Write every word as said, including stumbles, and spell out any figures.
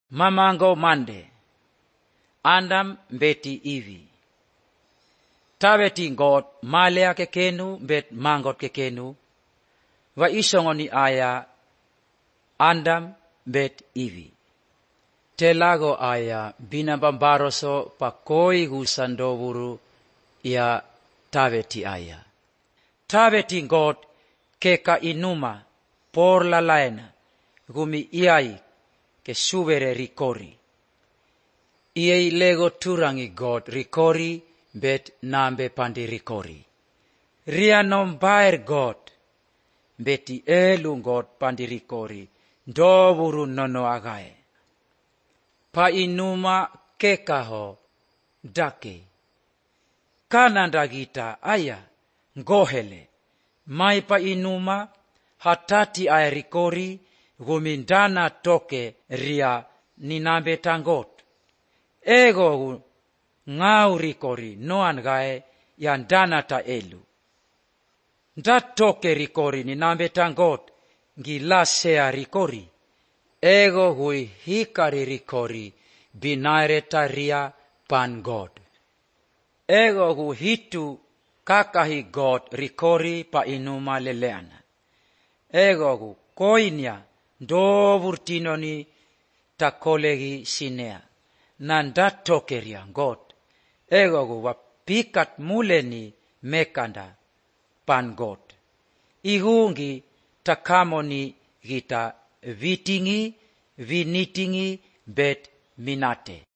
Mamango mande. Andam beti ivi. Tabeti God malea kekenu bet mangot kekenu. Wa isongoni aya andam bet ivi. Telago aya binabambaroso pakoi gusandovuru ya tabeti aya. Tabeti God keka inuma por la laena gumi iai ke subere rikori. Iei lego turangi God rikori bet nambe pandi rikori. Ria non baer God beti elu God pandi rikori dovuru nono agae. Pa inuma kekaho dake. Kananda gita aya ngohele. Mai pa inuma hatati ay rikori gumindana toke ria ninambe tangot. Ego ngau rikori noan gae yan dana ta elu. Nda toke rikori ninambe tangot gilasea rikori. Ego hui hikari rikori binaire taria pan God. Ego hu hitu kakahi God rikori pa inuma leleana. Ego hu koinia do vurtinoni takolegi sinea. Nanda tokeria God. Ego hu wapikat muleni mekanda pan God. Ihungi takamoni gita vitingi, vinitingi bet minate.